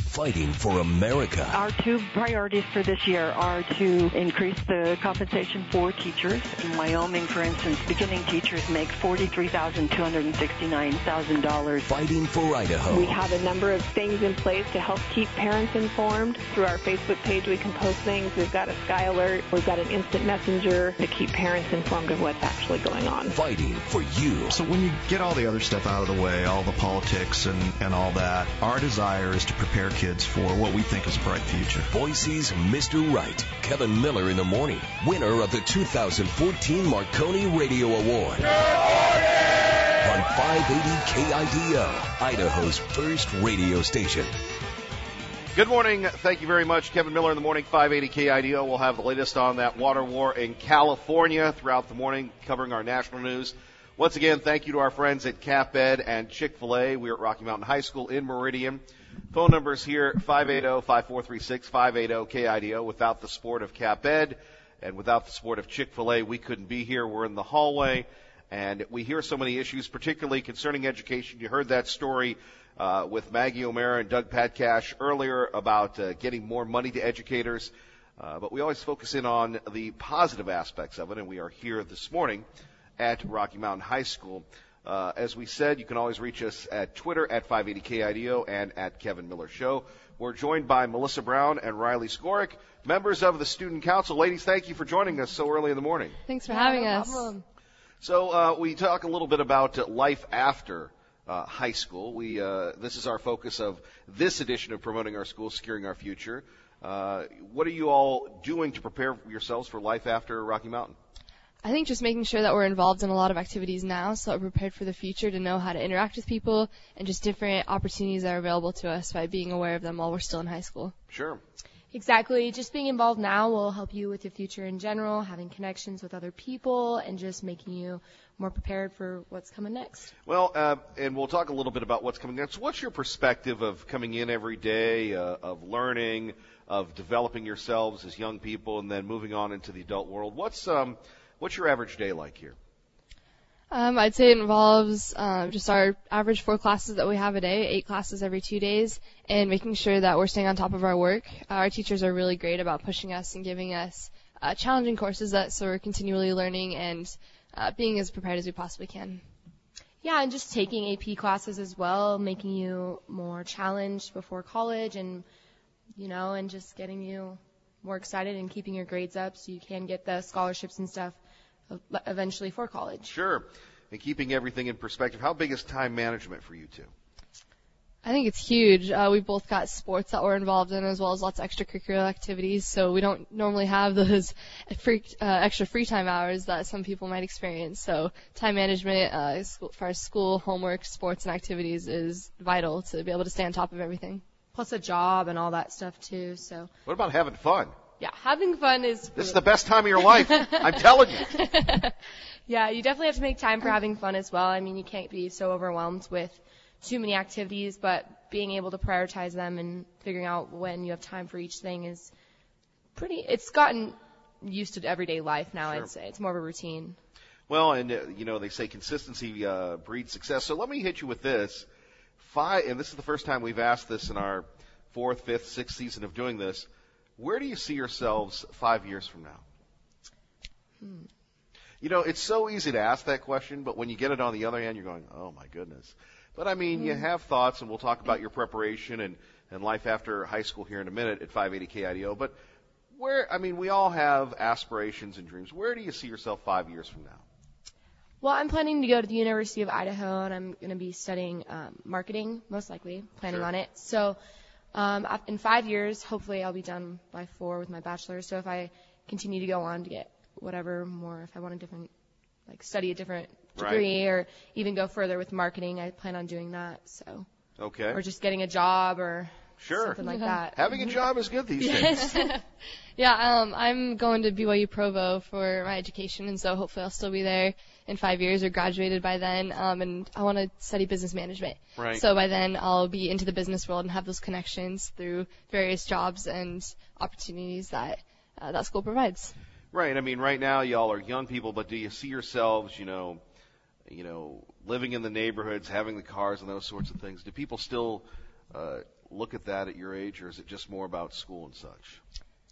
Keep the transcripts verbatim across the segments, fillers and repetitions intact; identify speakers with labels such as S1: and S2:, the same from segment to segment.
S1: fighting for America.
S2: Our two priorities for this year are to increase the compensation for teachers. In Wyoming, for instance, beginning teachers make forty-three thousand two hundred sixty-nine dollars.
S1: Fighting for Idaho.
S3: We have a number of things in place to help keep parents informed. Through our Facebook page, we can post things. We've got a Sky Alert. We've got an instant messenger to keep parents informed of what's actually going on.
S1: Fighting for you.
S4: So when you get all the other stuff out of the way, all the politics and, and all that, our desire is to prepare kids for what we think is a bright future.
S1: Boise's Mister Right, Kevin Miller in the morning, winner of the two thousand fourteen Marconi Radio Award. On five eighty K I D O, Idaho's first radio station.
S5: Good morning. Thank you very much. Kevin Miller in the morning, five eighty K I D O. We'll have the latest on that water war in California throughout the morning, covering our national news. Once again, thank you to our friends at CapEd and Chick-fil-A. We're at Rocky Mountain High School in Meridian. Phone numbers here, five eight zero, five four three six, five eight zero K I D O. Without the support of CapEd and without the support of Chick-fil-A, we couldn't be here. We're in the hallway, and we hear so many issues, particularly concerning education. You heard that story uh, with Maggie O'Mara and Doug Patcash earlier about uh, getting more money to educators. Uh, but we always focus in on the positive aspects of it, and we are here this morning at Rocky Mountain High School. Uh, as we said, you can always reach us at Twitter at five eighty K I D O and at Kevin Miller Show. We're joined by Melissa Brown and Riley Skorick, members of the Student Council. Ladies, thank you for joining us so early in the morning.
S6: Thanks for having
S3: no
S6: us.
S3: Problem.
S5: So uh, we talk a little bit about uh, life after uh, high school. We uh, this is our focus of this edition of Promoting Our School, Securing Our Future. Uh, what are you all doing to prepare yourselves for life after Rocky Mountain?
S6: I think just making sure that we're involved in a lot of activities now so that we're prepared for the future to know how to interact with people and just different opportunities that are available to us by being aware of them while we're still in high school.
S5: Sure.
S7: Exactly. Just being involved now will help you with your future in general, having connections with other people, and just making you more prepared for what's coming next.
S5: Well, uh, and we'll talk a little bit about what's coming next. What's your perspective of coming in every day, uh, of learning, of developing yourselves as young people, and then moving on into the adult world? What's um, what's your average day like here?
S6: Um, I'd say it involves uh, just our average four classes that we have a day, eight classes every two days, and making sure that we're staying on top of our work. Uh, our teachers are really great about pushing us and giving us uh, challenging courses that so we're continually learning and uh, being as prepared as we possibly can.
S7: Yeah, and just taking A P classes as well, making you more challenged before college, and you know, and just getting you more excited and keeping your grades up so you can get the scholarships and stuff eventually for college.
S5: Sure. And keeping everything in perspective, how big is time management for you two?
S6: I think it's huge. Uh, we've both got sports that we're involved in as well as lots of extracurricular activities, so we don't normally have those free, uh, extra free time hours that some people might experience. So time management, uh, as far as school, homework, sports, and activities is vital to be able to stay on top of everything.
S7: Plus a job and all that stuff too. So.
S5: What about having fun?
S7: Yeah, having fun is.
S5: This is the best time of your life. I'm telling you.
S7: Yeah, you definitely have to make time for having fun as well. I mean, you can't be so overwhelmed with too many activities, but being able to prioritize them and figuring out when you have time for each thing is pretty. It's gotten used to everyday life now.
S5: Sure.
S7: I'd say it's more of a routine.
S5: Well, and uh, you know they say consistency uh, breeds success. So let me hit you with this. Five, and this is the first time we've asked this in our fourth, fifth, sixth season of doing this. Where do you see yourselves five years from now?
S7: Hmm.
S5: You know, it's so easy to ask that question, but when you get it on the other hand, you're going, oh, my goodness. But, I mean, hmm. you have thoughts, and we'll talk about your preparation and, and life after high school here in a minute at five eighty K I D O. But where, I mean, we all have aspirations and dreams. Where do you see yourself five years from now?
S7: Well, I'm planning to go to the University of Idaho, and I'm going to be studying um, marketing, most likely, planning
S5: Sure.
S7: on it. So um, in five years, hopefully I'll be done by four with my bachelor's. So if I continue to go on to get whatever more, if I want a different, like study a different degree
S5: right.
S7: or even go further with marketing, I plan on doing that. So.
S5: Okay.
S7: Or just getting a job or
S5: sure.
S7: something like that.
S5: Having a job is good these days.
S6: Yeah, um, I'm going to B Y U Provo for my education, and so hopefully I'll still be there in five years or graduated by then. Um, and I want to study business management.
S5: Right.
S6: So by then I'll be into the business world and have those connections through various jobs and opportunities that uh, that school provides.
S5: Right. I mean, right now y'all are young people, but do you see yourselves, you know, you know, living in the neighborhoods, having the cars and those sorts of things? Do people still uh, look at that at your age, or is it just more about school and such?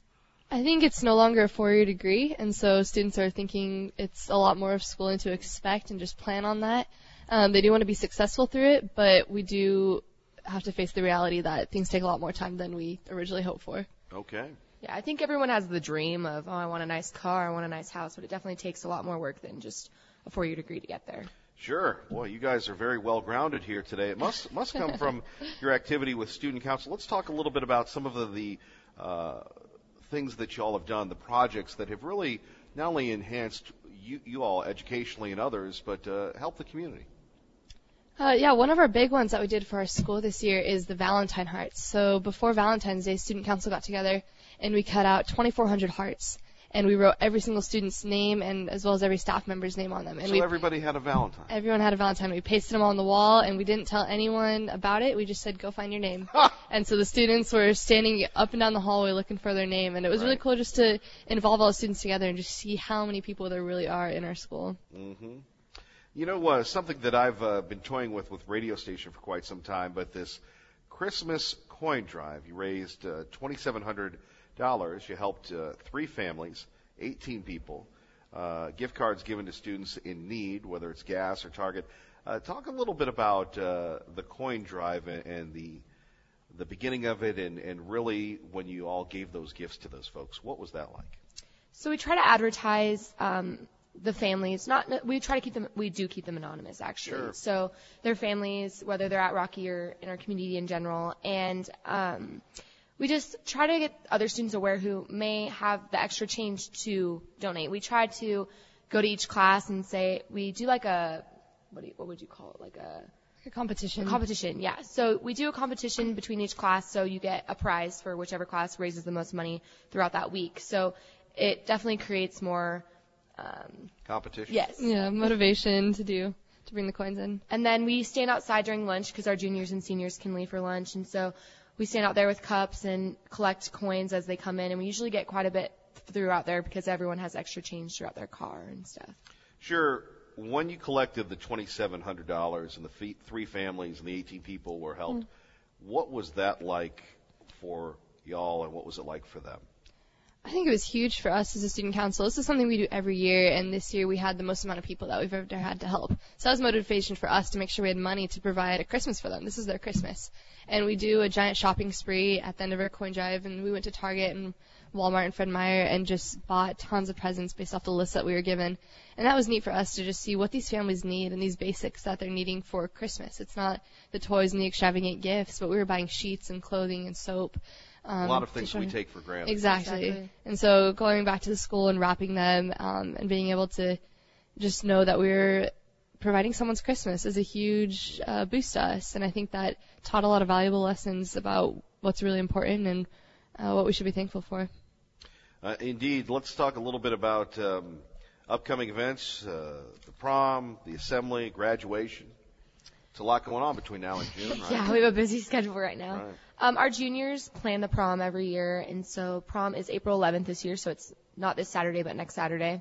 S6: I think it's no longer a four-year degree, and so students are thinking it's a lot more of schooling to expect and just plan on that. Um, they do want to be successful through it, but we do have to face the reality that things take a lot more time than we originally hoped for.
S5: Okay.
S7: Yeah, I think everyone has the dream of, oh, I want a nice car, I want a nice house, but it definitely takes a lot more work than just a four-year degree to get there.
S5: Sure. Boy, you guys are very well grounded here today. It must must come from your activity with Student Council. Let's talk a little bit about some of the, the uh, things that you all have done, the projects that have really not only enhanced you, you all educationally and others, but uh, helped the community.
S6: Uh, yeah, one of our big ones that we did for our school this year is the Valentine Hearts. So before Valentine's Day, Student Council got together and we cut out twenty-four hundred hearts. And we wrote every single student's name and as well as every staff member's name on them. And
S5: so
S6: we,
S5: everybody had a Valentine.
S6: Everyone had a Valentine. We pasted them on the wall, and we didn't tell anyone about it. We just said, go find your name. And so the students were standing up and down the hallway looking for their name. And it was
S5: right.
S6: really cool just to involve all the students together and just see how many people there really are in our school.
S5: Mm-hmm. You know, uh, something that I've uh, been toying with with radio station for quite some time, but this Christmas coin drive, you raised uh, twenty-seven hundred dollars. You helped uh, three families, eighteen people, uh, gift cards given to students in need, whether it's gas or Target. Uh, talk a little bit about uh, the coin drive and, and the the beginning of it, and, and really when you all gave those gifts to those folks. What was that like?
S7: So we try to advertise um, the families. Not we try to keep them. We do keep them anonymous, actually.
S5: Sure.
S7: So their families, whether they're at Rocky or in our community in general, and um, we just try to get other students aware who may have the extra change to donate. We try to go to each class and say, we do like a, what, do you, what would you call it? Like a,
S6: A competition.
S7: a competition, yeah. So we do a competition between each class, so you get a prize for whichever class raises the most money throughout that week. So it definitely creates more, um,
S5: Competition?
S7: yes.
S6: Yeah, motivation to do, to bring the coins in.
S7: And then we stand outside during lunch because our juniors and seniors can leave for lunch. And so we stand out there with cups and collect coins as they come in. And we usually get quite a bit throughout there because everyone has extra change throughout their car and stuff.
S5: Sure. When you collected the twenty-seven hundred dollars and the fee- three families and the eighteen people were helped, mm. what was that like for y'all and what was it like for them?
S6: I think it was huge for us as a student council. This is something we do every year, and this year we had the most amount of people that we've ever had to help. So that was motivation for us to make sure we had money to provide a Christmas for them. This is their Christmas. And we do a giant shopping spree at the end of our coin drive, and we went to Target and Walmart and Fred Meyer and just bought tons of presents based off the list that we were given. And that was neat for us to just see what these families need and these basics that they're needing for Christmas. It's not the toys and the extravagant gifts, but we were buying sheets and clothing and soap. Um,
S5: a lot of things we take for granted.
S6: Exactly.
S7: Exactly.
S6: And so going back to the school and wrapping them um, and being able to just know that we were providing someone's Christmas is a huge uh, boost to us. And I think that taught a lot of valuable lessons about what's really important and uh, what we should be thankful for.
S5: Uh, indeed. Let's talk a little bit about um, upcoming events, uh, the prom, the assembly, graduation. It's a lot going on between now and June, right?
S7: Yeah, we have a busy schedule right now.
S5: Right.
S7: Um, our juniors plan the prom every year, and so prom is April eleventh this year, so it's not this Saturday, but next Saturday.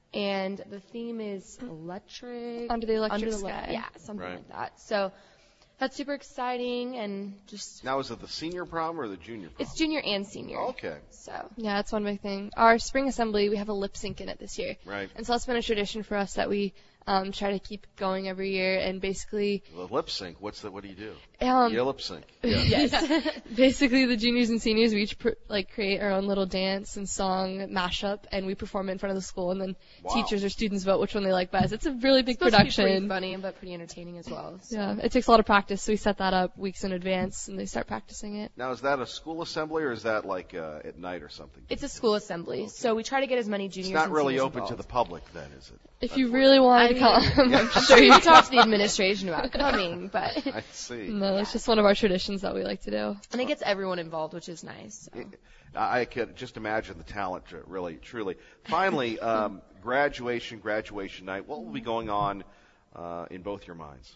S7: And the theme is electric.
S6: Under the electric
S7: Under the
S6: sky.
S7: Le- yeah, something
S5: Right.
S7: like that. So that's super exciting, and just
S5: Now, is it the senior prom or the junior prom?
S7: it's junior and senior.
S5: Okay.
S7: So
S6: Yeah, that's one big thing. Our spring assembly, we have a lip sync in it this year.
S5: Right.
S6: And so that's been a tradition for us that we um, try to keep going every year. And basically,
S5: The lip sync. What's the, what do you do?
S6: um,
S5: you lip sync.
S6: yes, basically the juniors and seniors, we each pr- like create our own little dance and song mashup, and we perform it in front of the school, and then
S5: Wow.
S6: teachers or students vote which one they like best. It's a really big
S7: it's supposed to be
S6: production.
S7: pretty funny, but pretty entertaining as well. So.
S6: Yeah, it takes a lot of practice, so we set that up weeks in advance, and they start practicing it.
S5: Now, is that a school assembly or is that like uh, at night or something?
S7: It's a school assembly, so we try to get as many
S5: It's
S7: juniors
S5: not
S7: and
S5: really
S7: seniors
S5: open to the
S7: involved.
S5: public then, is it?
S6: If you really wanted to
S7: I mean,
S6: come,
S5: Yeah.
S6: I'm sure you
S7: We talk to the administration about coming, but
S5: I see.
S6: No, it's just one of our traditions that we like to do.
S7: and it gets everyone involved, which is nice. So.
S5: I could just imagine the talent, uh, really, truly. Finally, um, graduation, graduation night. What will be going on uh, in both your minds?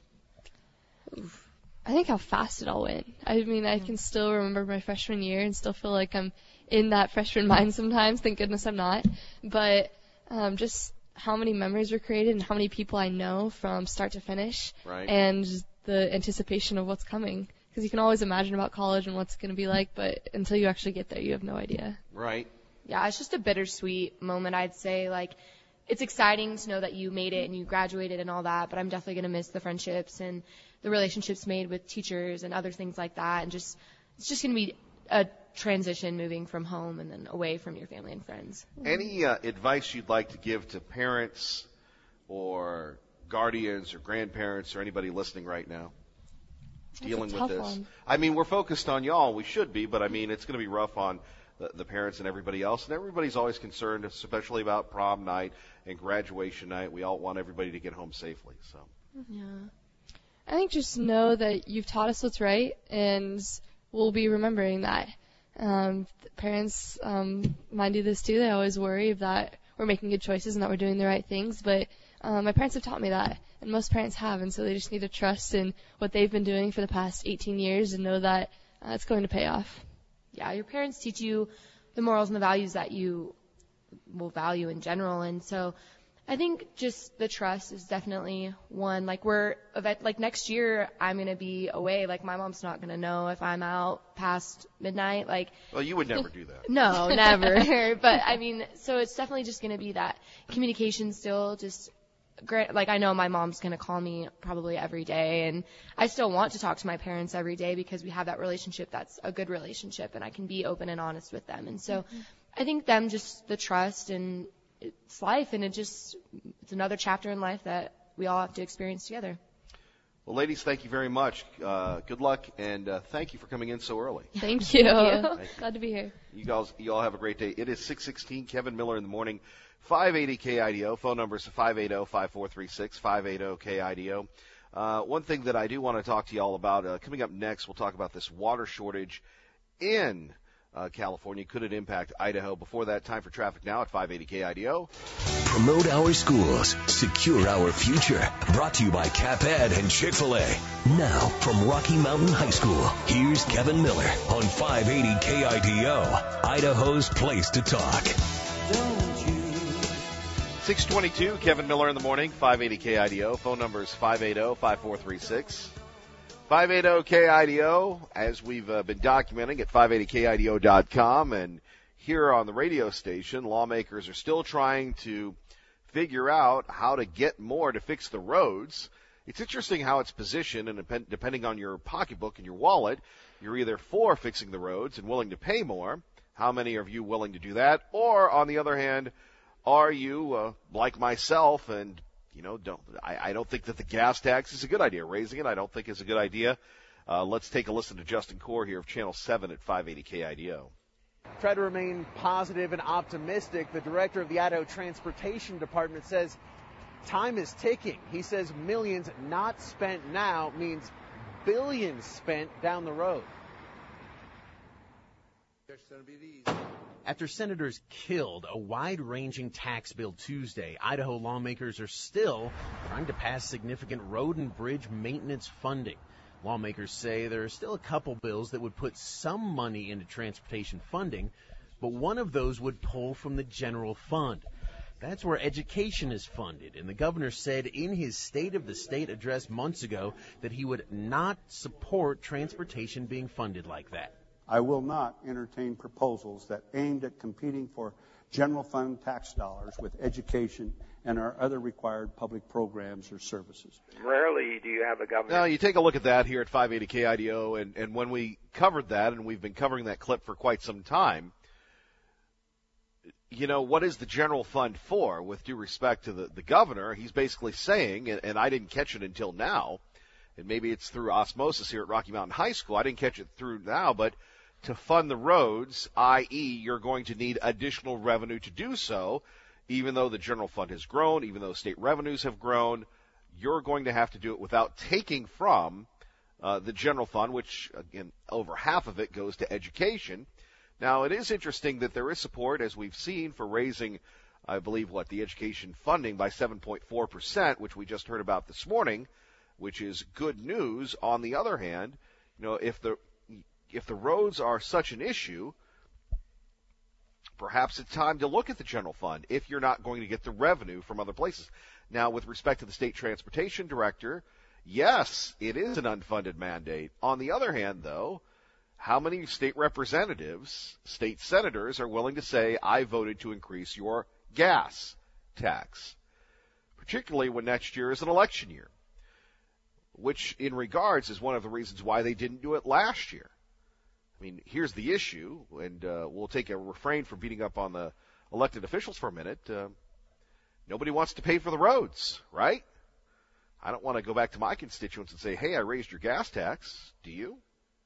S6: I think how fast it all went. I mean, I can still remember my freshman year and still feel like I'm in that freshman mind sometimes. Thank goodness I'm not. But um, just how many memories were created and how many people I know from start to finish.
S5: Right.
S6: And the anticipation of what's coming. because you can always imagine about college and what's going to be like, but until you actually get there, you have no idea.
S5: Right.
S7: Yeah, it's just a bittersweet moment, I'd say. Like, it's exciting to know that you made it and you graduated and all that, but I'm definitely going to miss the friendships and the relationships made with teachers and other things like that. And just, it's just going to be a transition moving from home and then away from your family and friends.
S5: Any uh, advice you'd like to give to parents or guardians or grandparents or anybody listening right now dealing with this?
S6: One.
S5: I mean, we're focused on y'all. We should be, but I mean, it's going to be rough on the, the parents and everybody else. And everybody's always concerned, especially about prom night and graduation night. We all want everybody to get home safely. So.
S6: Yeah. I think just know that you've taught us what's right, and we'll be remembering that. Um, parents um, might do this too. They always worry that we're making good choices and that we're doing the right things. But um, my parents have taught me that, and most parents have, and so they just need to trust in what they've been doing for the past eighteen years and know that uh, it's going to pay off.
S7: Yeah, your parents teach you the morals and the values that you will value in general, and so I think just the trust is definitely one. Like we're, like next year, I'm going to be away. Like my mom's not going to know if I'm out past midnight. Like.
S5: Well, you would never do that.
S7: No, never. But I mean, so it's definitely just going to be that communication still just great. Like I know my mom's going to call me probably every day, and I still want to talk to my parents every day because we have that relationship that's a good relationship and I can be open and honest with them. And so mm-hmm. I think them just the trust, and it's life, and it just, it's another chapter in life that we all have to experience together.
S5: Well, ladies, thank you very much. Uh, good luck, and uh, thank you for coming in so early.
S6: Thank you.
S7: Thank you.
S6: Glad to be here.
S5: You guys, you all have a great day. It is six sixteen, Kevin Miller in the morning, five eighty K I D O. Phone number is five eight zero, five four three six, five eight zero K I D O. Uh, one thing that I do want to talk to you all about, uh, coming up next, we'll talk about this water shortage in Uh, California. Could it impact Idaho? Before that, time for traffic now at five eighty K I D O.
S1: Promote our schools. Secure our future. Brought to you by Cap Ed and Chick-fil-A. Now, from Rocky Mountain High School, here's Kevin Miller on five eighty K I D O, Idaho's place to talk.
S5: six twenty-two, Kevin Miller in the morning, five eighty K I D O. Phone number is five eight zero, five four three six. five eighty K I D O, as we've uh, been documenting at five eighty K I D O dot com, and here on the radio station, lawmakers are still trying to figure out how to get more to fix the roads. It's interesting how it's positioned, and depend- depending on your pocketbook and your wallet, you're either for fixing the roads and willing to pay more. How many of you willing to do that? Or, on the other hand, are you, uh, like myself, and You know, don't I, I don't think that the gas tax is a good idea. Raising it, I don't think is a good idea. Uh, let's take a listen to Justin Core here of Channel seven at five eighty K I D O.
S8: Try to remain positive and optimistic. The director of the Idaho Transportation Department says time is ticking. He says millions not spent now means billions spent down the road. After senators killed a wide-ranging tax bill Tuesday, Idaho lawmakers are still trying to pass significant road and bridge maintenance funding. Lawmakers say there are still a couple bills that would put some money into transportation funding, but one of those would pull from the general fund. That's where education is funded, and the governor said in his State of the State address months ago that he would not support transportation being funded like that.
S9: I will not entertain proposals that aimed at competing for general fund tax dollars with education and our other required public programs or services.
S10: Rarely do you have a governor.
S5: Now, you take a look at that here at five eighty K I D O, and, and when we covered that, and we've been covering that clip for quite some time, you know, what is the general fund for? With due respect to the, the governor, he's basically saying, and, and I didn't catch it until now, and maybe it's through osmosis here at Rocky Mountain High School, I didn't catch it through now, but to fund the roads, that is you're going to need additional revenue to do so, even though the general fund has grown, even though state revenues have grown, you're going to have to do it without taking from uh, the general fund, which, again, over half of it goes to education. Now, it is interesting that there is support, as we've seen, for raising, I believe, what, the education funding by seven point four percent, which we just heard about this morning, which is good news. On the other hand, you know, if the if the roads are such an issue, perhaps it's time to look at the general fund if you're not going to get the revenue from other places. Now, with respect to the state transportation director, yes, it is an unfunded mandate. On the other hand, though, how many state representatives, state senators are willing to say, I voted to increase your gas tax, particularly when next year is an election year, which in regards is one of the reasons why they didn't do it last year. I mean, here's the issue, and uh, we'll take a refrain from beating up on the elected officials for a minute. Uh, nobody wants to pay for the roads, right? I don't want to go back to my constituents and say, hey, I raised your gas tax. Do you?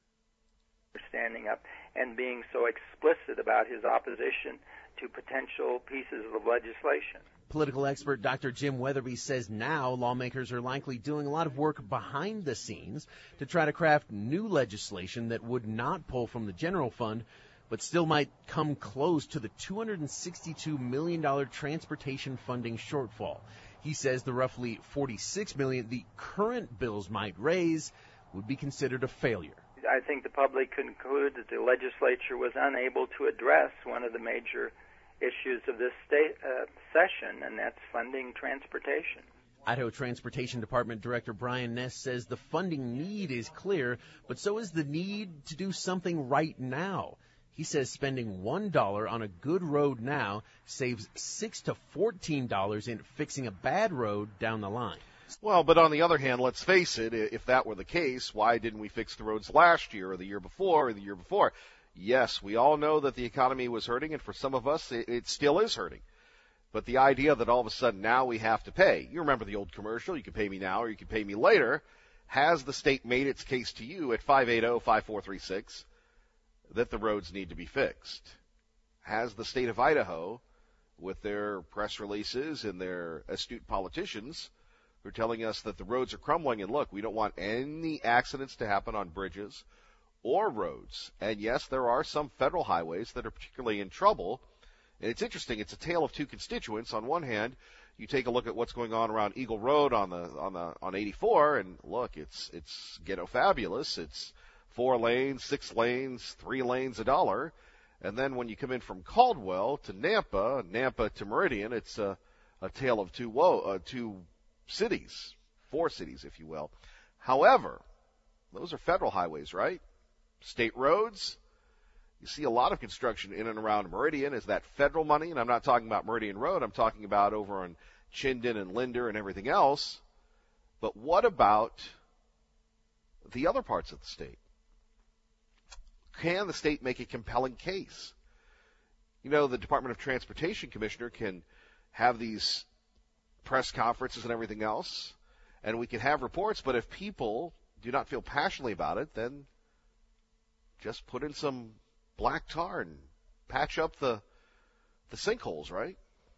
S10: Standing up and being so explicit about his opposition to potential pieces of legislation.
S8: Political expert Doctor Jim Weatherby says now lawmakers are likely doing a lot of work behind the scenes to try to craft new legislation that would not pull from the general fund, but still might come close to the two hundred sixty-two million dollars transportation funding shortfall. He says the roughly forty-six million dollars the current bills might raise would be considered a failure.
S10: I think the public concluded that the legislature was unable to address one of the major issues of this state, uh, session, and that's funding transportation.
S8: Idaho Transportation Department Director Brian Ness says the funding need is clear, but so is the need to do something right now. He says spending one dollar on a good road now saves six to fourteen dollars in fixing a bad road down the line.
S5: Well, but on the other hand, let's face it, if that were the case, why didn't we fix the roads last year or the year before or the year before? Yes, we all know that the economy was hurting, and for some of us, it, it still is hurting. But the idea that all of a sudden now we have to pay, you remember the old commercial, you can pay me now or you can pay me later, has the state made its case to you at five eight zero, five four three six that the roads need to be fixed? Has the state of Idaho, with their press releases and their astute politicians, who are telling us that the roads are crumbling, and look, we don't want any accidents to happen on bridges or roads. And yes, there are some federal highways that are particularly in trouble. And it's interesting, it's a tale of two constituents. On one hand, you take a look at what's going on around Eagle Road on the on the on eighty-four, and look, it's it's ghetto fabulous. It's four lanes, six lanes, three lanes a dollar. And then when you come in from Caldwell to Nampa, Nampa to Meridian, it's a, a tale of two woe, uh, two cities, four cities, if you will. However, those are federal highways, right? State roads, you see a lot of construction in and around Meridian. Is that federal money? And I'm not talking about Meridian Road. I'm talking about over on Chinden and Linder and everything else. But what about the other parts of the state? Can the state make a compelling case? You know, the Department of Transportation Commissioner can have these press conferences and everything else, and we can have reports, but if people do not feel passionately about it, then just put in some black tar and patch up the the sinkholes, right?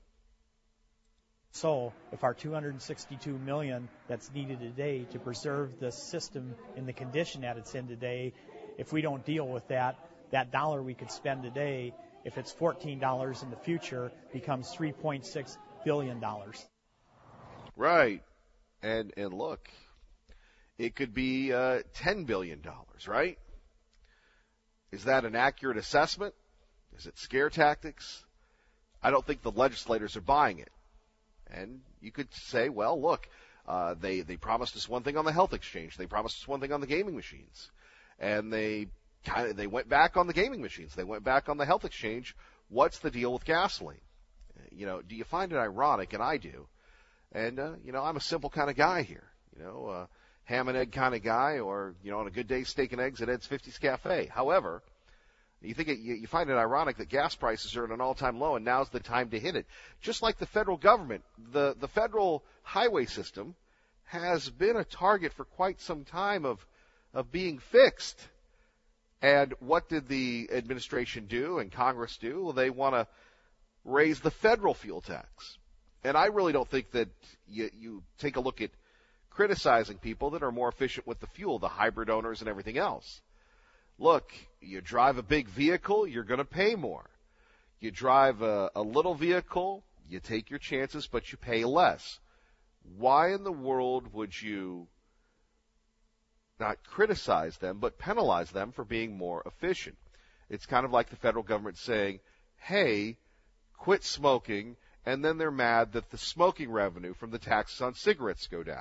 S11: So if our two hundred sixty-two million dollars that's needed today to preserve the system in the condition that it's in today, if we don't deal with that, that dollar we could spend today, if it's fourteen dollars in the future, becomes three point six billion dollars.
S5: Right. And and look, it could be uh, ten billion dollars, right? Is that an accurate assessment? Is it scare tactics? I don't think the legislators are buying it. And you could say, well, look, uh, they, they promised us one thing on the health exchange. They promised us one thing on the gaming machines. And they kind of, they went back on the gaming machines. They went back on the health exchange. What's the deal with gasoline? You know, do you find it ironic? And I do. And, uh, you know, I'm a simple kind of guy here. You know, uh, ham and egg kind of guy, or, you know, on a good day, steak and eggs at Ed's fifties Cafe. However, you think it, you, you find it ironic that gas prices are at an all-time low, and now's the time to hit it. Just like the federal government, the, the federal highway system has been a target for quite some time of, of being fixed. And what did the administration do and Congress do? Well, they want to raise the federal fuel tax. And I really don't think that you, you take a look at criticizing people that are more efficient with the fuel, the hybrid owners and everything else. Look, you drive a big vehicle, you're going to pay more. You drive a, a little vehicle, you take your chances, but you pay less. Why in the world would you not criticize them, but penalize them for being more efficient? It's kind of like the federal government saying, hey, quit smoking, and then they're mad that the smoking revenue from the taxes on cigarettes go down.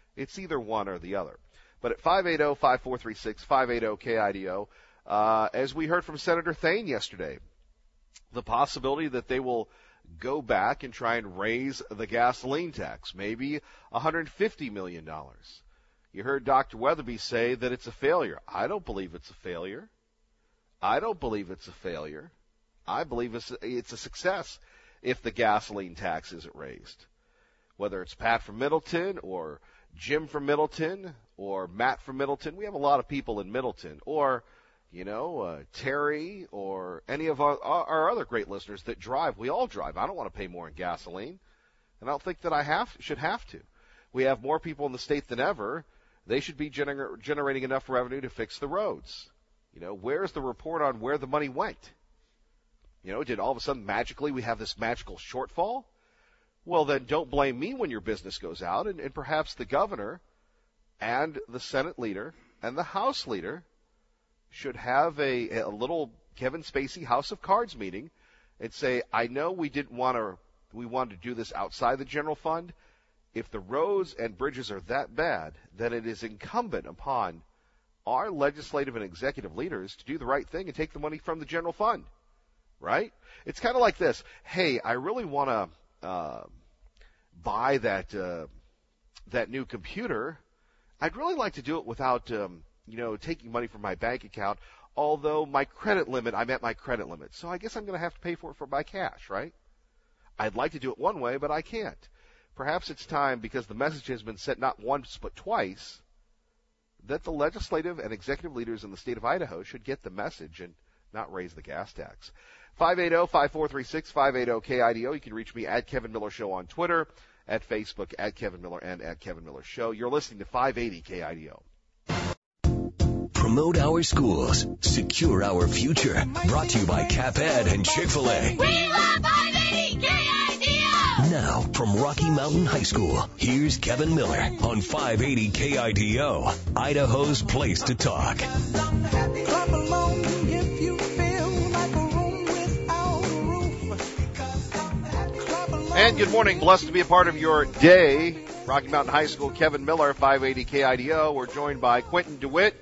S5: It's either one or the other. But at five eight zero, five four three six, five eight zero K I D O, uh, as we heard from Senator Thane yesterday, the possibility that they will go back and try and raise the gasoline tax, maybe one hundred fifty million dollars. You heard Doctor Weatherby say that it's a failure. I don't believe it's a failure. I don't believe it's a failure. I believe it's a, it's a success if the gasoline tax isn't raised. Whether it's Pat from Middleton or Jim from Middleton or Matt from Middleton. We have a lot of people in Middleton. Or, you know, uh, Terry or any of our, our other great listeners that drive. We all drive. I don't want to pay more in gasoline. And I don't think that I have should have to. We have more people in the state than ever. They should be gener- generating enough revenue to fix the roads. You know, where's the report on where the money went? You know, did all of a sudden magically we have this magical shortfall? Well, then don't blame me when your business goes out, and, and perhaps the governor and the Senate leader and the House leader should have a, a little Kevin Spacey House of Cards meeting and say, I know we didn't want to, we wanted to do this outside the general fund. If the roads and bridges are that bad, then it is incumbent upon our legislative and executive leaders to do the right thing and take the money from the general fund, right? It's kind of like this. Hey, I really want to uh, buy that uh, that new computer. I'd really like to do it without, um, you know, taking money from my bank account, although my credit limit, I'm at my credit limit. So I guess I'm going to have to pay for it for by cash, right? I'd like to do it one way, but I can't. Perhaps it's time, because the message has been sent not once but twice, that the legislative and executive leaders in the state of Idaho should get the message and not raise the gas tax. five eight zero, five four three six, five eight zero K I D O. You can reach me at Kevin Miller Show on Twitter, at Facebook, at Kevin Miller, and at Kevin Miller Show. You're listening to five eighty K I D O.
S1: Promote our schools. Secure our future. Brought to you by Cap Ed and Chick-fil-A.
S12: We love five eighty K I D O!
S1: Now, from Rocky Mountain High School, here's Kevin Miller on five eighty K I D O, Idaho's place to talk.
S12: Clap along if you feel like a room without a roof. Clap along.
S5: And good morning. Blessed to be a part of your day. Rocky Mountain High School, Kevin Miller, five eighty K I D O. We're joined by Quentin DeWitt,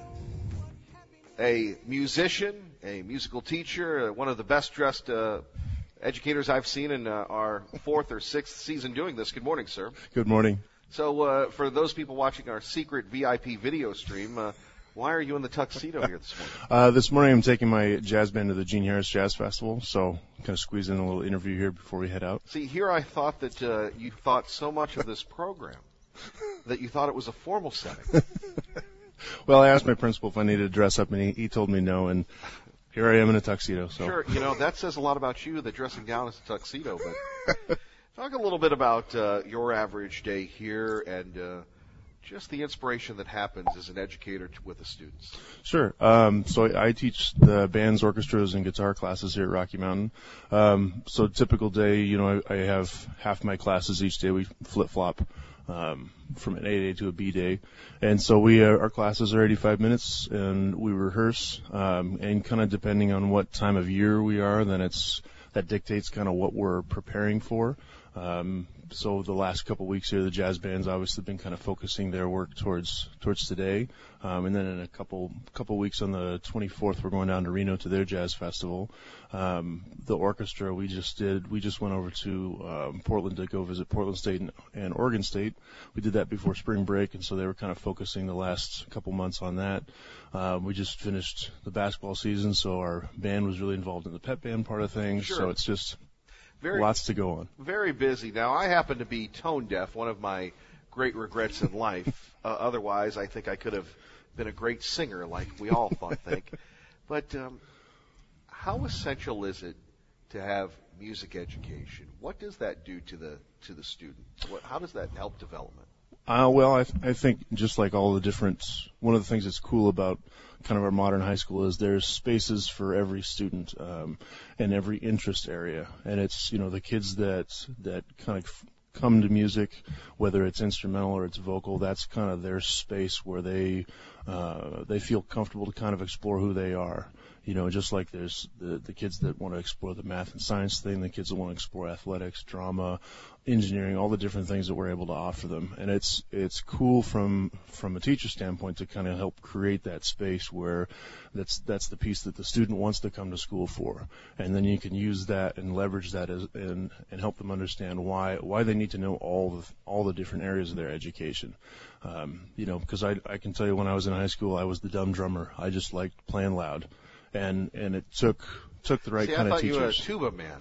S5: a musician, a musical teacher, one of the best-dressed uh, educators I've seen in uh, our fourth or sixth season doing this. Good morning, sir.
S13: Good morning.
S5: So uh, for those people watching our secret V I P video stream, uh, why are you in the tuxedo here this morning?
S13: Uh, this morning I'm taking my jazz band to the Gene Harris Jazz Festival, so kind of squeeze in a little interview here before we head out.
S5: See, here I thought that uh, you thought so much of this program that you thought it was a formal setting.
S13: Well, I asked my principal if I needed to dress up, and he, he told me no, and here I am in a tuxedo. So.
S5: Sure, you know, that says a lot about you, that dressing down is a tuxedo. But talk a little bit about uh, your average day here and uh, just the inspiration that happens as an educator to, with the students.
S13: Sure. Um, so I, I teach the bands, orchestras, and guitar classes here at Rocky Mountain. Um, so typical day, you know, I, I have half my classes each day. We flip-flop. Um, from an A day to a B day. And so we, uh, our classes are eighty-five minutes and we rehearse, um, and kind of depending on what time of year we are, then it's, that dictates kind of what we're preparing for. Um, so the last couple of weeks here, the jazz band's obviously been kind of focusing their work towards, towards today. Um, and then in a couple, couple weeks on the twenty-fourth, we're going down to Reno to their jazz festival. Um, the orchestra we just did, we just went over to, um, Portland to go visit Portland State and, and Oregon State. We did that before spring break, and so they were kind of focusing the last couple months on that. Um, we just finished the basketball season, so our band was really involved in the pep band part of things.
S5: Sure.
S13: So it's just
S5: very,
S13: lots to go on.
S5: Very busy. Now, I happen to be tone deaf, one of my great regrets in life. Uh, otherwise, I think I could have been a great singer, like we all thought, think. But um, how essential is it to have music education? What does that do to the to the student? What, how does that help development?
S13: Uh, well, I, th- I think just like all the different, one of the things that's cool about kind of our modern high school is there's spaces for every student, um, and every interest area. And it's, you know, the kids that, that kind of f- come to music, whether it's instrumental or it's vocal, that's kind of their space where they, uh, they feel comfortable to kind of explore who they are. You know, just like there's the, the kids that want to explore the math and science thing, the kids that want to explore athletics, drama, engineering, all the different things that we're able to offer them. And it's it's cool from from a teacher standpoint to kind of help create that space where that's that's the piece that the student wants to come to school for. And then you can use that and leverage that as, and and help them understand why why they need to know all the all the different areas of their education. Um, you know, because I I can tell you when I was in high school, I was the dumb drummer. I just liked playing loud. And and it took took the right
S5: See,
S13: kind
S5: I
S13: of teachers.
S5: you were a tuba man.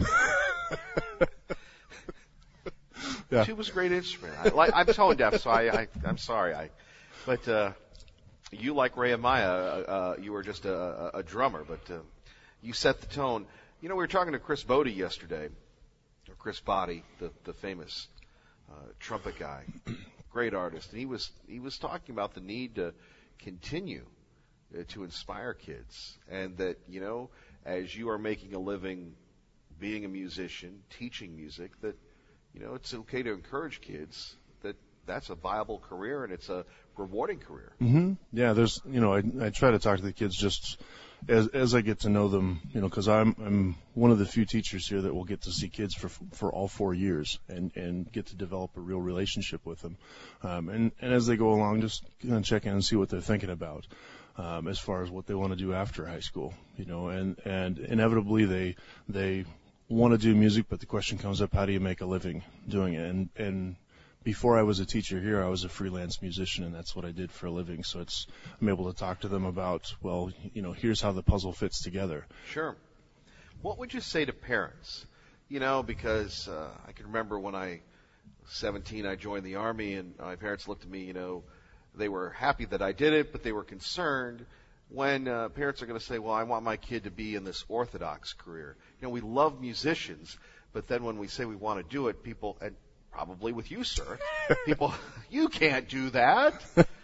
S13: Yeah.
S5: Tuba's a great instrument. I, like, I'm tone deaf, so I, I I'm sorry. I, but uh, you like Ray and Maya, uh, you were just a, a, a drummer, but uh, you set the tone. You know, we were talking to Chris Bodie yesterday, or Chris Bodie, the the famous uh, trumpet guy, great artist, and he was he was talking about the need to continue to inspire kids, and that, you know, as you are making a living being a musician, teaching music, that, you know, it's okay to encourage kids that that's a viable career and it's a rewarding career.
S13: Mm-hmm. Yeah, there's, you know, I, I try to talk to the kids just as as I get to know them, you know, because I'm I'm one of the few teachers here that will get to see kids for for all four years and and get to develop a real relationship with them, um, and and as they go along, just you know, check in and see what they're thinking about. Um, as far as what they want to do after high school, you know, and, and inevitably they they want to do music, but the question comes up, how do you make a living doing it? And and before I was a teacher here, I was a freelance musician, and that's what I did for a living. So it's I'm able to talk to them about, well, you know, here's how the puzzle fits together.
S5: Sure. What would you say to parents? You know, because uh, I can remember when I was seventeen, I joined the Army, and my parents looked at me, you know, they were happy that I did it, but they were concerned when uh, parents are going to say, well, I want my kid to be in this orthodox career. You know, we love musicians, but then when we say we want to do it, people, and probably with you, sir, people, you can't do that.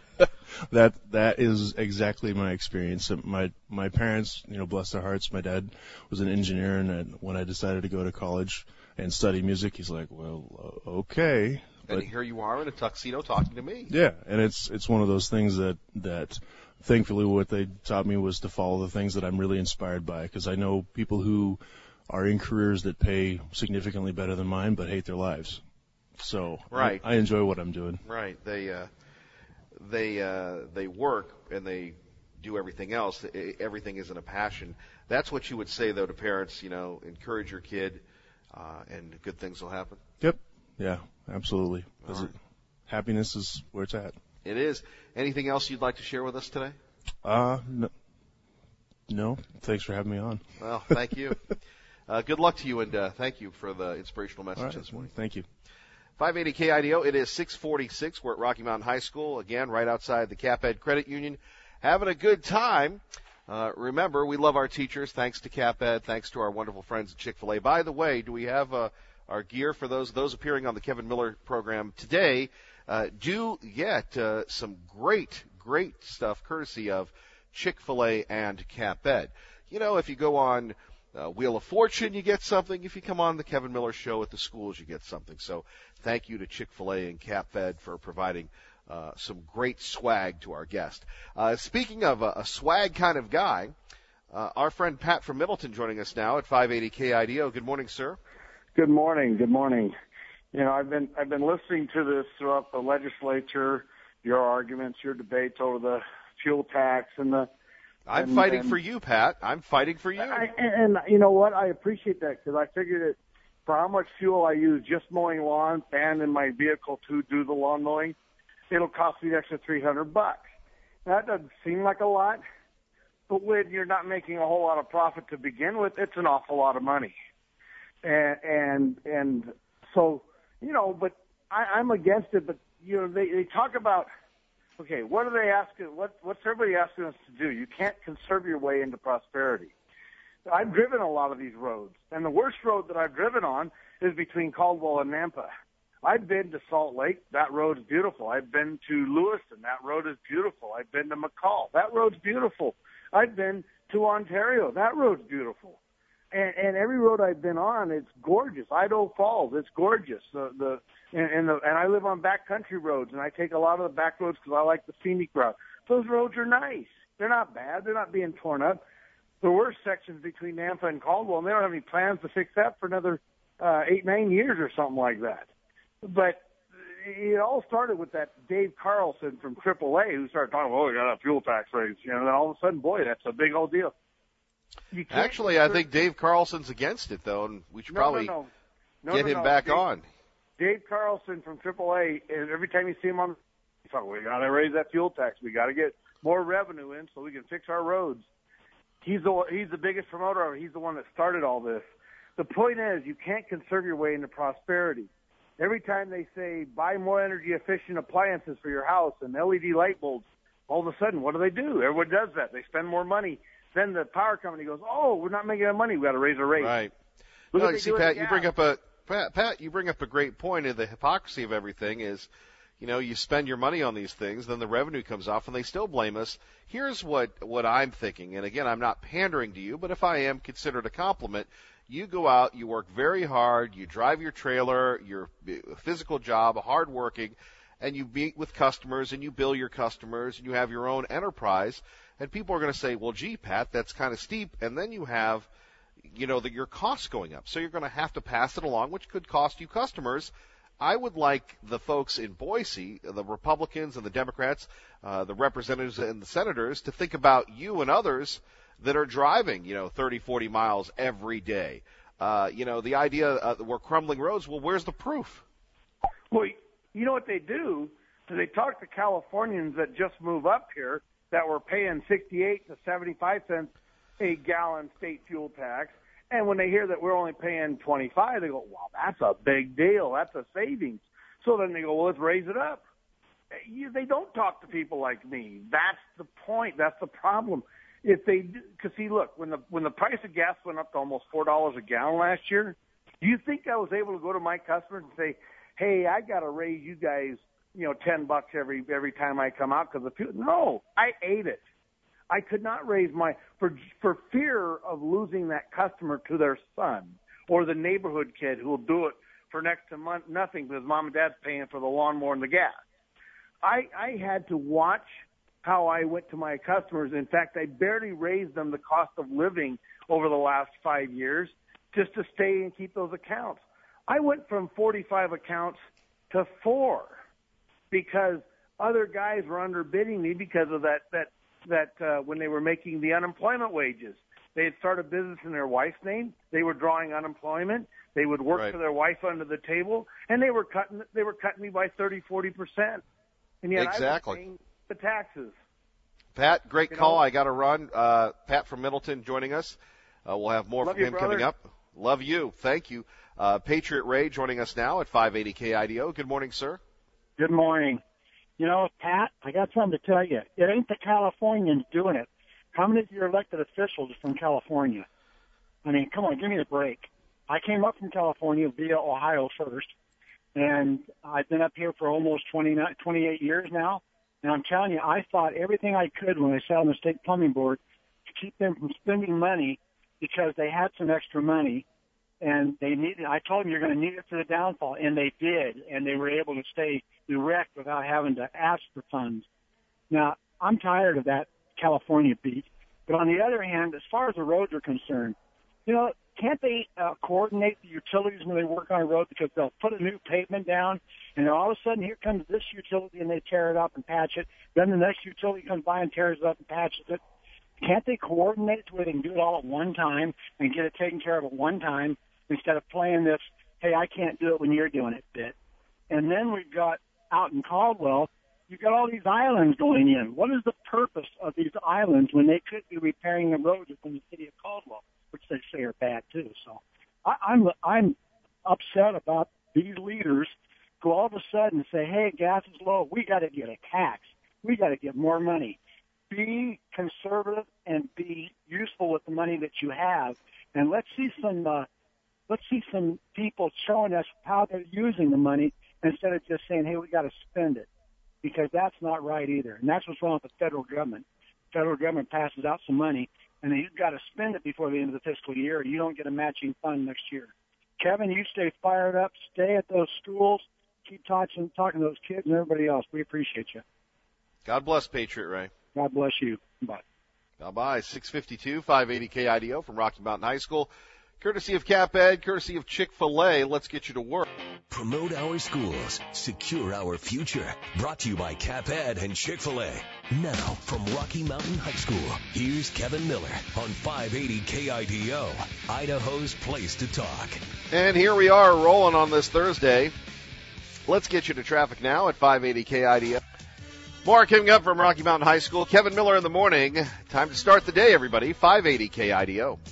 S13: that that is exactly my experience. My my parents, you know, bless their hearts, my dad was an engineer, and when I decided to go to college and study music, he's like, well, uh, okay.
S5: And
S13: but,
S5: here you are in a tuxedo talking to me.
S13: Yeah, and it's it's one of those things that that thankfully what they taught me was to follow the things that I'm really inspired by, because I know people who are in careers that pay significantly better than mine but hate their lives. So
S5: right.
S13: I, I enjoy what I'm doing.
S5: Right. They uh, they uh, they work and they do everything else. Everything isn't a passion. That's what you would say though to parents. You know, encourage your kid, uh, and good things will happen.
S13: Yep. Yeah, absolutely.
S5: Right.
S13: It, happiness is where it's at.
S5: It is. Anything else you'd like to share with us today?
S13: Uh, no. No. Thanks for having me on.
S5: Well, thank you. uh, good luck to you, and uh, thank you for the inspirational message
S13: right.
S5: this morning.
S13: Thank you.
S5: five eighty K I D O. It is six forty-six. We're at Rocky Mountain High School, again, right outside the CapEd Credit Union. Having a good time. Uh, remember, we love our teachers. Thanks to CapEd. Thanks to our wonderful friends at Chick-fil-A. By the way, do we have uh, our gear for those those appearing on the Kevin Miller program today? Uh, do get uh, some great, great stuff courtesy of Chick-fil-A and CapEd. You know, if you go on uh, Wheel of Fortune, you get something. If you come on the Kevin Miller Show at the schools, you get something. So thank you to Chick-fil-A and CapEd for providing uh, some great swag to our guest. Uh, speaking of a, a swag kind of guy, uh, our friend Pat from Middleton joining us now at five eighty K I D O. Good morning, sir.
S14: Good morning. Good morning. You know, I've been I've been listening to this throughout the legislature, your arguments, your debates over the fuel tax and the.
S5: I'm
S14: and,
S5: fighting
S14: and,
S5: for you, Pat. I'm fighting for you.
S14: I, and, and you know what? I appreciate that because I figured that for how much fuel I use just mowing lawns and in my vehicle to do the lawn mowing, it'll cost me an extra three hundred bucks. That doesn't seem like a lot, but when you're not making a whole lot of profit to begin with, it's an awful lot of money. And and and so. You know, but I, I'm against it. But you know, they, they talk about, okay, what are they asking? What what's everybody asking us to do? You can't conserve your way into prosperity. I've driven a lot of these roads, and the worst road that I've driven on is between Caldwell and Nampa. I've been to Salt Lake. That road's beautiful. I've been to Lewiston. That road is beautiful. I've been to McCall. That road's beautiful. I've been to Ontario. That road's beautiful. And, and every road I've been on, it's gorgeous. Idaho Falls, it's gorgeous. The the and, and the and I live on backcountry roads, and I take a lot of the back roads because I like the scenic route. Those roads are nice. They're not bad. They're not being torn up. the worst sections between Nampa and Caldwell, and they don't have any plans to fix that for another uh, eight, nine years or something like that. But it all started with that Dave Carlson from triple A who started talking, oh, we got a fuel tax raise. You know, and then all of a sudden, boy, that's a big old deal.
S5: Actually, I think Dave Carlson's against it, though, and we should
S14: no,
S5: probably
S14: no, no. No,
S5: get
S14: no,
S5: him
S14: no.
S5: back
S14: Dave,
S5: on.
S14: Dave Carlson from triple A, and every time you see him on, he's talking, we got to raise that fuel tax. We got to get more revenue in so we can fix our roads. He's the he's the biggest promoter of it. He's the one that started all this. The point is, you can't conserve your way into prosperity. Every time they say buy more energy efficient appliances for your house and L E D light bulbs, all of a sudden, what do they do? Everyone does that. They spend more money. Then the power company goes, oh, we're not making enough money. We got to raise our rate.
S5: Right.
S14: Look
S5: No,
S14: what
S5: you
S14: they
S5: see,
S14: do
S5: Pat,
S14: in
S5: you
S14: gas.
S5: bring up a Pat, Pat, you bring up a great point. Of the hypocrisy of everything is, you know, you spend your money on these things, then the revenue comes off, and they still blame us. Here's what what I'm thinking, and again, I'm not pandering to you, but if I am, consider it a compliment. You go out, you work very hard, you drive your trailer, your physical job, hardworking, and you meet with customers and you bill your customers and you have your own enterprise, and people are going to say, well, gee, Pat, that's kind of steep, and then you have, you know, the, your costs going up, so you're going to have to pass it along, which could cost you customers. I would like the folks in Boise, the Republicans and the Democrats, uh, the representatives and the senators, to think about you and others that are driving, you know, thirty, forty miles every day. Uh, you know, the idea uh, we're crumbling roads, well, where's the proof?
S14: Well, you know what they do? So they talk to Californians that just move up here that were paying sixty-eight to seventy-five cents a gallon state fuel tax. And when they hear that we're only paying twenty-five, they go, wow, that's a big deal. That's a savings. So then they go, well, let's raise it up. You, they don't talk to people like me. That's the point. That's the problem. If they, because see, look, when the when the price of gas went up to almost four dollars a gallon last year, do you think I was able to go to my customers and say, hey, I got to raise you guys, you know, ten bucks every every time I come out because of fuel? No, I ate it. I could not raise my for for fear of losing that customer to their son or the neighborhood kid who will do it for next to mon- nothing because mom and dad's paying for the lawnmower and the gas. I I had to watch how I went to my customers. In fact, I barely raised them the cost of living over the last five years just to stay and keep those accounts. I went from forty-five accounts to four because other guys were underbidding me because of that, that, that, uh, when they were making the unemployment wages. They had started a business in their wife's name. They were drawing unemployment. They would work
S5: Right.
S14: for their wife under the table, and they were cutting, they were cutting me by thirty, forty percent. And yet
S5: Exactly.
S14: I was paying the taxes.
S5: Pat, great
S14: You
S5: call.
S14: know-
S5: I got to run. Uh, Pat from Middleton joining us. Uh, we'll have more
S14: Love
S5: from
S14: you,
S5: him
S14: brother.
S5: coming up. Love you. Thank you. Uh, Patriot Ray joining us now at five eighty K I D O. Good morning, sir.
S15: Good morning. You know, Pat, I got something to tell you. It ain't the Californians doing it. How many of your elected officials are from California? I mean, come on, give me a break. I came up from California via Ohio first, and I've been up here for almost twenty-nine, twenty-eight years now. And I'm telling you, I fought everything I could when I sat on the state plumbing board to keep them from spending money because they had some extra money. And they needed, I told them you're going to need it for the downfall, and they did, and they were able to stay erect without having to ask for funds. Now, I'm tired of that California beat, but on the other hand, as far as the roads are concerned, you know, can't they uh, coordinate the utilities when they work on a road because they'll put a new pavement down, and then all of a sudden here comes this utility and they tear it up and patch it. Then the next utility comes by and tears it up and patches it. Can't they coordinate it to where they can do it all at one time and get it taken care of at one time instead of playing this, hey, I can't do it when you're doing it bit? And then we've got out in Caldwell, you've got all these islands going in. What is the purpose of these islands when they could be repairing the roads within the city of Caldwell, which they say are bad too? So I, I'm I'm upset about these leaders who all of a sudden say, hey, gas is low. We got to get a tax. We got to get more money. Be conservative and be useful with the money that you have, and let's see some uh, let's see some people showing us how they're using the money instead of just saying, hey, we got to spend it, because that's not right either. And that's what's wrong with the federal government. The federal government passes out some money, and then you've got to spend it before the end of the fiscal year, or you don't get a matching fund next year. Kevin, you stay fired up. Stay at those schools. Keep talking, talking to those kids and everybody else. We appreciate you.
S5: God bless, Patriot Ray.
S15: God bless you. Bye.
S5: Bye-bye. six fifty-two, five eighty K I D O from Rocky Mountain High School. Courtesy of Cap Ed, courtesy of Chick-fil-A. Let's get you to work.
S1: Promote our schools. Secure our future. Brought to you by Cap Ed and Chick-fil-A. Now, from Rocky Mountain High School, here's Kevin Miller on five eighty K I D O, Idaho's place to talk.
S5: And here we are rolling on this Thursday. Let's get you to traffic now at five eighty K I D O. More coming up from Rocky Mountain High School. Kevin Miller in the morning. Time to start the day, everybody. five eighty K I D O.